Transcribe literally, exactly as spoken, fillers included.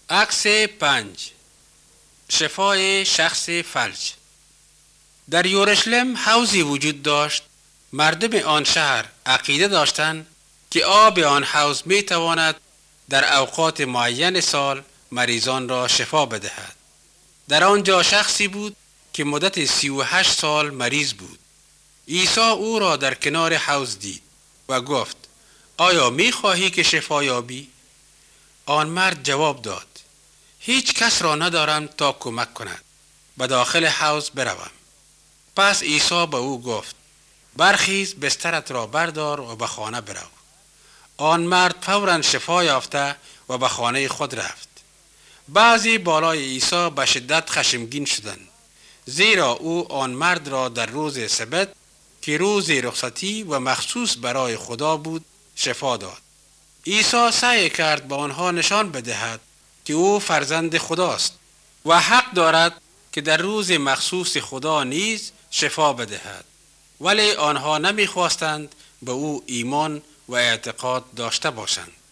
عکس پنج. شفای شخص فلج. در یورشلم حوضی وجود داشت. مردم آن شهر عقیده داشتند که آب آن حوض می تواند در اوقات معین سال مریضان را شفا بدهد. در آنجا شخصی بود که مدت سی و هشت سال مریض بود. عیسی او را در کنار حوض دید و گفت: آیا می خواهی که شفا یابی؟ آن مرد جواب داد: هیچ کس را ندارم تا کمک کند به داخل حوض بروم. پس عیسی به او گفت: برخیز، بسترت را بردار و به خانه برو. آن مرد فوراً شفا یافته و به خانه خود رفت. بعضی بالای عیسی به شدت خشمگین شدند، زیرا او آن مرد را در روز سبت که روز رخصتی و مخصوص برای خدا بود شفا داد. عیسی سعی کرد به آنها نشان بدهد که او فرزند خداست و حق دارد که در روز مخصوص خدا نیز شفا بدهد، ولی آنها نمیخواستند به او ایمان و اعتقاد داشته باشند.